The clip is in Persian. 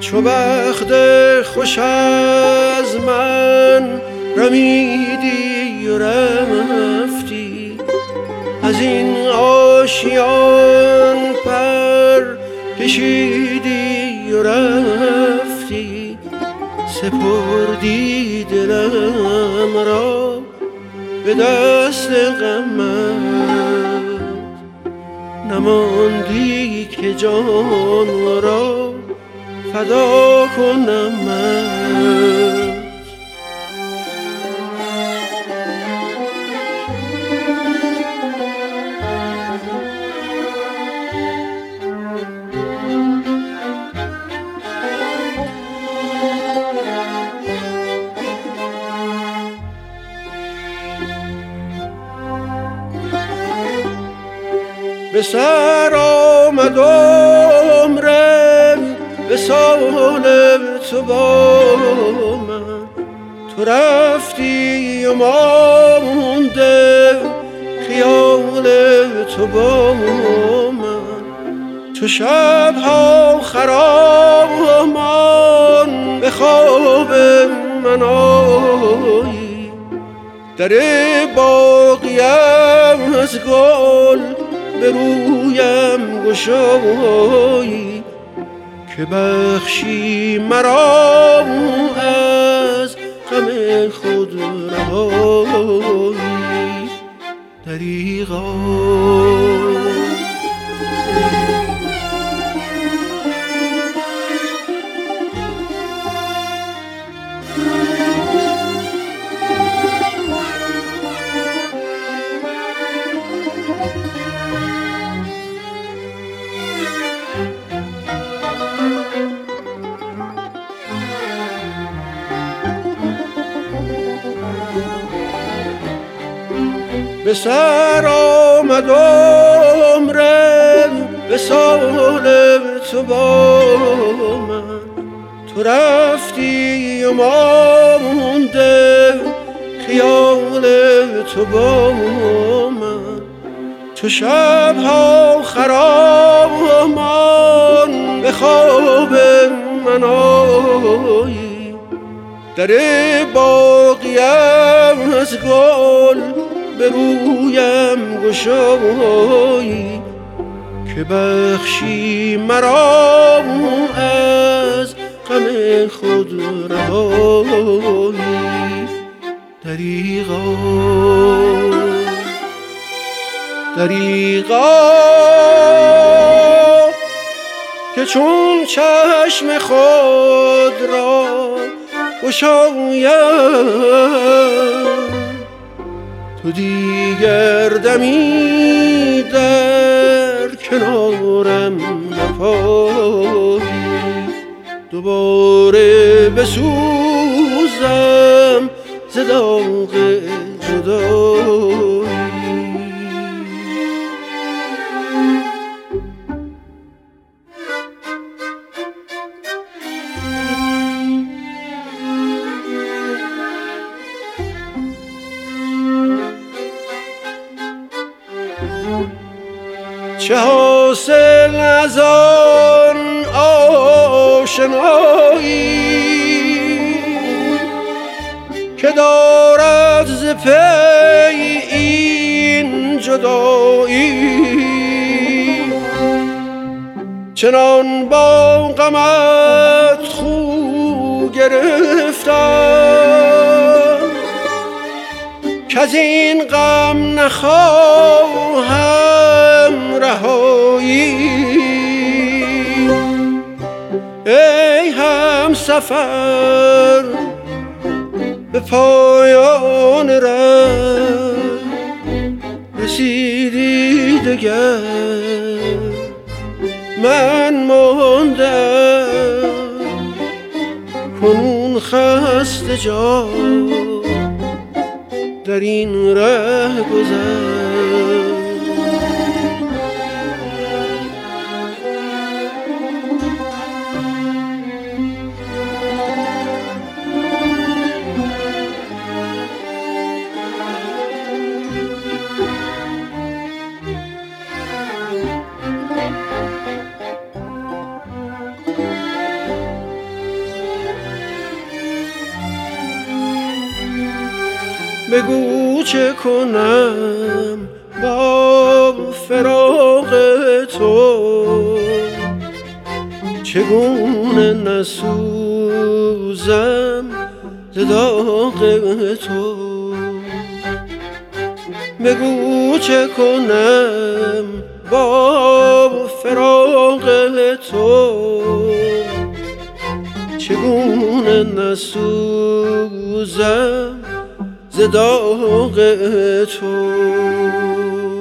چو بخت خوش از من رمیدی و رفتی، از این آشیان پر کشیدی و رفتی، سپردی دلم را به دست غمت، نماندی که جان را فدا کنم من. به سر آمد عمرم به سال تو با من، تو رفتی و مانده خیال تو با من، تو شبها خرامان به خواب من آیی، در باغیم از گل به رویم گشایی، که بخشی مرا از غم خود رهایی. دریغا به سر آمد عمرم به سال تو با من، تو رفتی و مانده خیال تو با من، تو شبها خرامان به خواب من آیی، در باغیم از گل به رویم گشایی، که بخشی مرا از غم خود رهایی. دریغا دریغا که چون چشم خود را گشایم، تو دیگر دمی در کنارم نپایی، دوباره بسوزم ز داغ جدایی. چه حاصل از آن آشنایی که دارد ز پی این جدایی، چنان با غمت خو گرفتم کز این غم نخواهم رهایی. ای همسفر به پایان ره رسیدی دگر، من ماندم کنون خسته جا در این ره گذر. بگو چه کنم با فراق تو، چگونه نسوزم ز داغ تو. بگو چه کنم با فراق تو، چگونه نسوزم ز داغ تو.